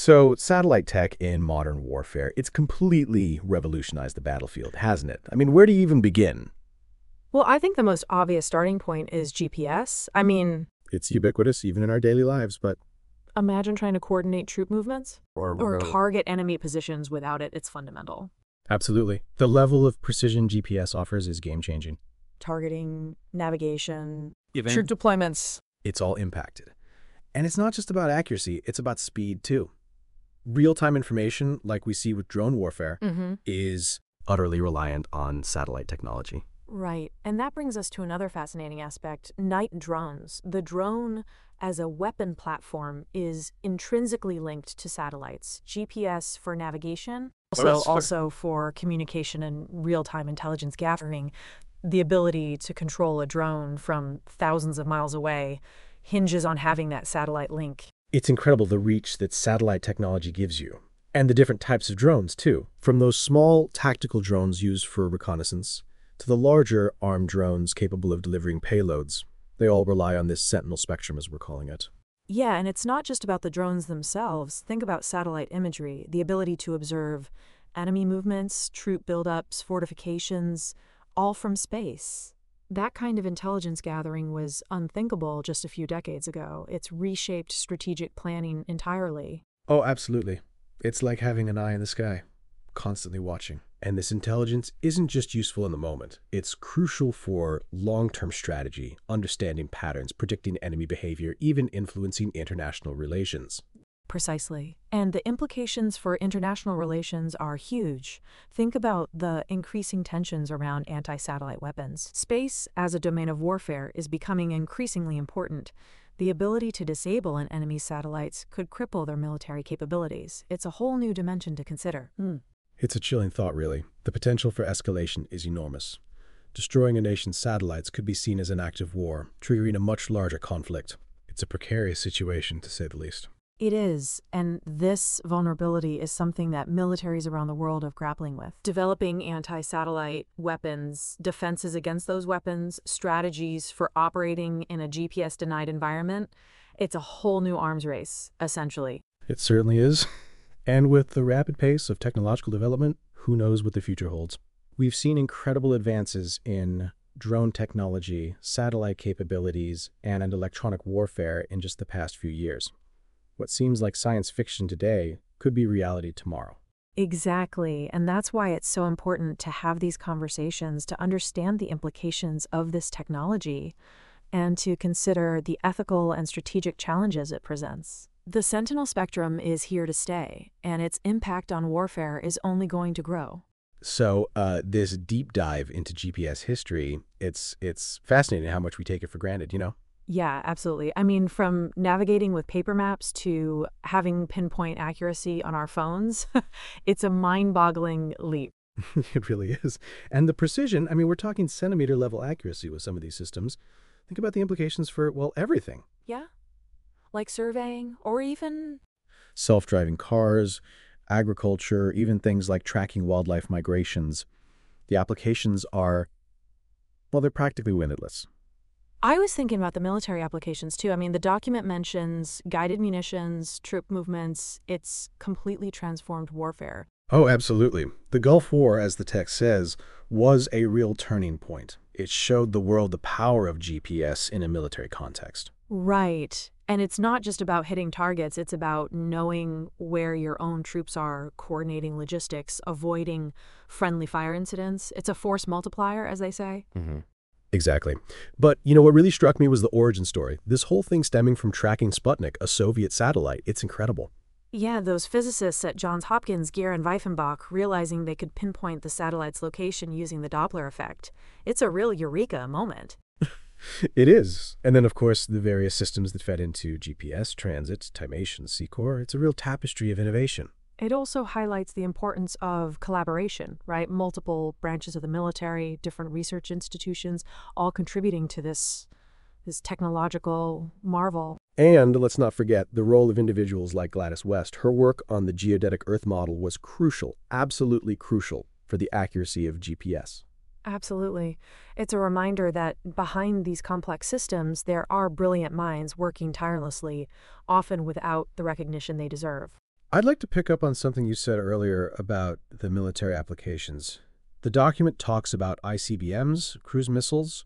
So, satellite tech in modern warfare, it's completely revolutionized the battlefield, hasn't it? I mean, where do you even begin? Well, I think the most obvious starting point is GPS. I mean, It's ubiquitous even in our daily lives, but imagine trying to coordinate troop movements or or remote. target enemy positions without it. It's fundamental. Absolutely. The level of precision GPS offers is game-changing. Targeting, navigation, Even troop deployments. it's all impacted. And it's not just about accuracy, it's about speed too. Real-time information, like we see with drone warfare, is utterly reliant on satellite technology. Right. And that brings us to another fascinating aspect, night drones. The drone as a weapon platform is intrinsically linked to satellites. GPS for navigation, also for communication and real-time intelligence gathering. The ability to control a drone from thousands of miles away hinges on having that satellite link. It's incredible the reach that satellite technology gives you. And the different types of drones, too. From those small tactical drones used for reconnaissance to the larger armed drones capable of delivering payloads. They all rely on this sentinel spectrum, as we're calling it. Yeah, and it's not just about the drones themselves. Think about satellite imagery, the ability to observe enemy movements, troop buildups, fortifications, all from space. That kind of intelligence gathering was unthinkable just a few decades ago. It's reshaped strategic planning entirely. Oh, absolutely. It's like having an eye in the sky, constantly watching. And this intelligence isn't just useful in the moment. It's crucial for long-term strategy, understanding patterns, predicting enemy behavior, even influencing international relations. Precisely. And the implications for international relations are huge. Think about the increasing tensions around anti-satellite weapons. Space as a domain of warfare is becoming increasingly important. The ability to disable an enemy's satellites could cripple their military capabilities. It's a whole new dimension to consider. It's a chilling thought, really. The potential for escalation is enormous. Destroying a nation's satellites could be seen as an act of war, triggering a much larger conflict. It's a precarious situation, to say the least. It is, and this vulnerability is something that militaries around the world are grappling with. Developing anti-satellite weapons, defenses against those weapons, strategies for operating in a GPS-denied environment. It's a whole new arms race, essentially. It certainly is. And with the rapid pace of technological development, who knows what the future holds. We've seen incredible advances in drone technology, satellite capabilities, and in electronic warfare in just the past few years. What seems like science fiction today could be reality tomorrow. Exactly, and that's why it's so important to have these conversations, to understand the implications of this technology, and to consider the ethical and strategic challenges it presents. The Sentinel spectrum is here to stay, and its impact on warfare is only going to grow. So this deep dive into GPS history, it's fascinating how much we take it for granted, you know? Yeah, absolutely. I mean, from navigating with paper maps to having pinpoint accuracy on our phones, it's a mind-boggling leap. It really is. And the precision, I mean, we're talking centimeter level accuracy with some of these systems. Think about the implications for, well, everything. Yeah? Like surveying, or even... Self-driving cars, agriculture, even things like tracking wildlife migrations. The applications are, well, they're practically limitless. I was thinking about the military applications too. I mean, the document mentions guided munitions, troop movements. It's completely transformed warfare. Oh, absolutely. The Gulf War, as the text says, was a real turning point. It showed the world the power of GPS in a military context. Right. And it's not just about hitting targets. It's about knowing where your own troops are, coordinating logistics, avoiding friendly fire incidents. It's a force multiplier, as they say. Exactly. But, you know, what really struck me was the origin story. This whole thing stemming from tracking Sputnik, a Soviet satellite. It's incredible. Yeah, those physicists at Johns Hopkins, Gehr and Weifenbach, realizing they could pinpoint the satellite's location using the Doppler effect. It's a real eureka moment. It is. And then, of course, the various systems that fed into GPS, transit, Timation, Secor. It's a real tapestry of innovation. It also highlights the importance of collaboration, right? Multiple branches of the military, different research institutions, all contributing to this technological marvel. And let's not forget the role of individuals like Gladys West. Her work on the geodetic Earth model was crucial, absolutely crucial, for the accuracy of GPS. Absolutely. It's a reminder that behind these complex systems, there are brilliant minds working tirelessly, often without the recognition they deserve. I'd like to pick up on something you said earlier about the military applications. The document talks about ICBMs, cruise missiles.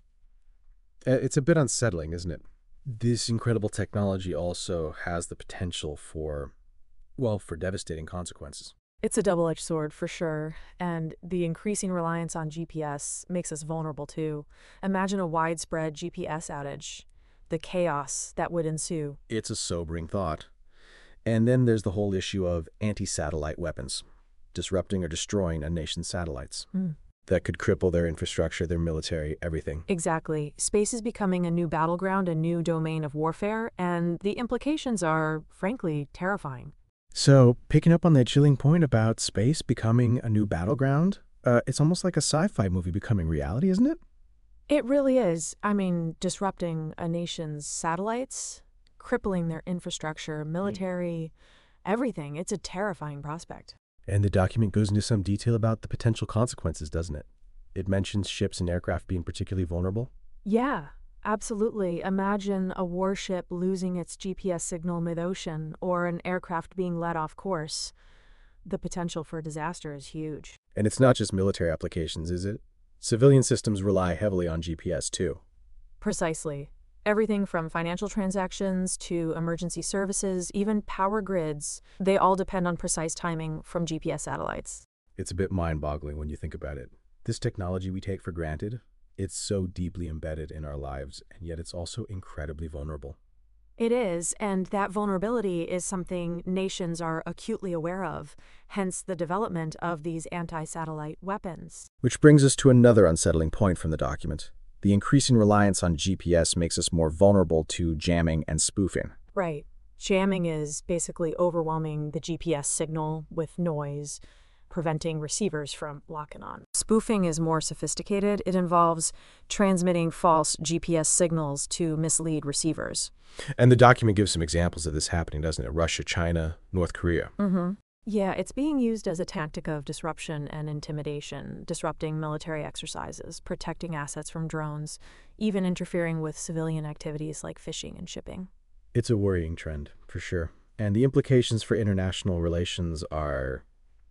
It's a bit unsettling, isn't it? This incredible technology also has the potential for, well, for devastating consequences. It's a double-edged sword for sure, and the increasing reliance on GPS makes us vulnerable too. Imagine a widespread GPS outage, the chaos that would ensue. It's a sobering thought. And then there's the whole issue of anti-satellite weapons, disrupting or destroying a nation's satellites. That could cripple their infrastructure, their military, everything. Exactly. Space is becoming a new battleground, a new domain of warfare, and the implications are, frankly, terrifying. So, picking up on that chilling point about space becoming a new battleground, it's almost like a sci-fi movie becoming reality, isn't it? It really is. I mean, disrupting a nation's satellites, crippling their infrastructure, military, everything. It's a terrifying prospect. And the document goes into some detail about the potential consequences, doesn't it? It mentions ships and aircraft being particularly vulnerable. Yeah, absolutely. Imagine a warship losing its GPS signal mid-ocean or an aircraft being let off course. The potential for disaster is huge. And it's not just military applications, is it? Civilian systems rely heavily on GPS, too. Precisely. Everything from financial transactions to emergency services, even power grids, they all depend on precise timing from GPS satellites. It's a bit mind-boggling when you think about it. This technology we take for granted, it's so deeply embedded in our lives, and yet it's also incredibly vulnerable. It is, and that vulnerability is something nations are acutely aware of, hence the development of these anti-satellite weapons. Which brings us to another unsettling point from the document. The increasing reliance on GPS makes us more vulnerable to jamming and spoofing. Right. Jamming is basically overwhelming the GPS signal with noise, preventing receivers from locking on. Spoofing is more sophisticated. It involves transmitting false GPS signals to mislead receivers. And the document gives some examples of this happening, doesn't it? Russia, China, North Korea. Yeah, it's being used as a tactic of disruption and intimidation, disrupting military exercises, protecting assets from drones, even interfering with civilian activities like fishing and shipping. It's a worrying trend, for sure. And the implications for international relations are,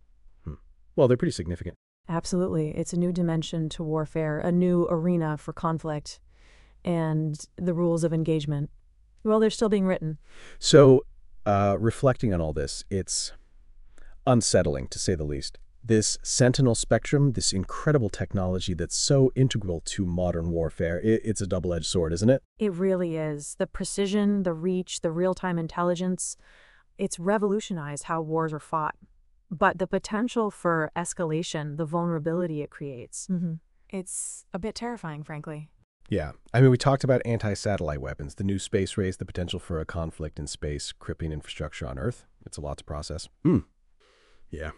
well, they're pretty significant. Absolutely. It's a new dimension to warfare, a new arena for conflict, and the rules of engagement, well, they're still being written. So, reflecting on all this, it's unsettling, to say the least. This Sentinel spectrum, this incredible technology that's so integral to modern warfare, it's a double-edged sword, isn't it? It really is. The precision, the reach, the real-time intelligence, it's revolutionized how wars are fought. But the potential for escalation, the vulnerability it creates, it's a bit terrifying, frankly. Yeah. I mean, we talked about anti-satellite weapons, the new space race, the potential for a conflict in space, crippling infrastructure on Earth. It's a lot to process. Yeah.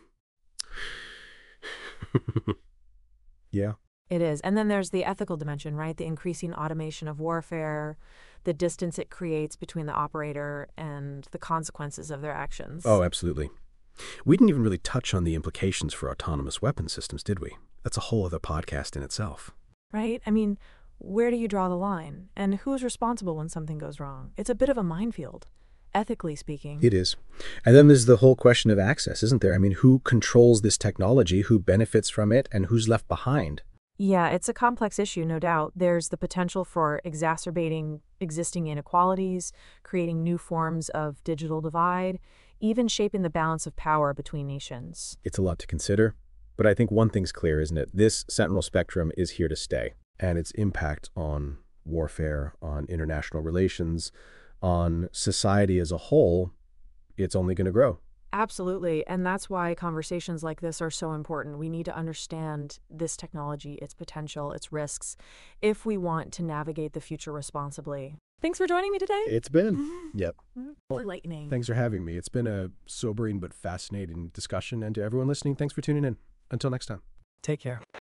Yeah. It is. And then there's the ethical dimension, right? The increasing automation of warfare, the distance it creates between the operator and the consequences of their actions. Oh, absolutely. We didn't even really touch on the implications for autonomous weapon systems, did we? That's a whole other podcast in itself. Right? I mean, where do you draw the line? And who's responsible when something goes wrong? It's a bit of a minefield, ethically speaking. It is. And then there's the whole question of access, isn't there? I mean, who controls this technology, who benefits from it, and who's left behind? Yeah, it's a complex issue, no doubt. There's the potential for exacerbating existing inequalities, creating new forms of digital divide, even shaping the balance of power between nations. It's a lot to consider, but I think one thing's clear, isn't it? This Sentinel spectrum is here to stay, and its impact on warfare, on international relations, on society as a whole, it's only going to grow. Absolutely, and that's why conversations like this are so important. We need to understand this technology, its potential, its risks, if we want to navigate the future responsibly. Thanks for joining me today. It's been. Yep. Enlightening. Thanks for having me. It's been a sobering but fascinating discussion, and to everyone listening, thanks for tuning in. Until next time. Take care.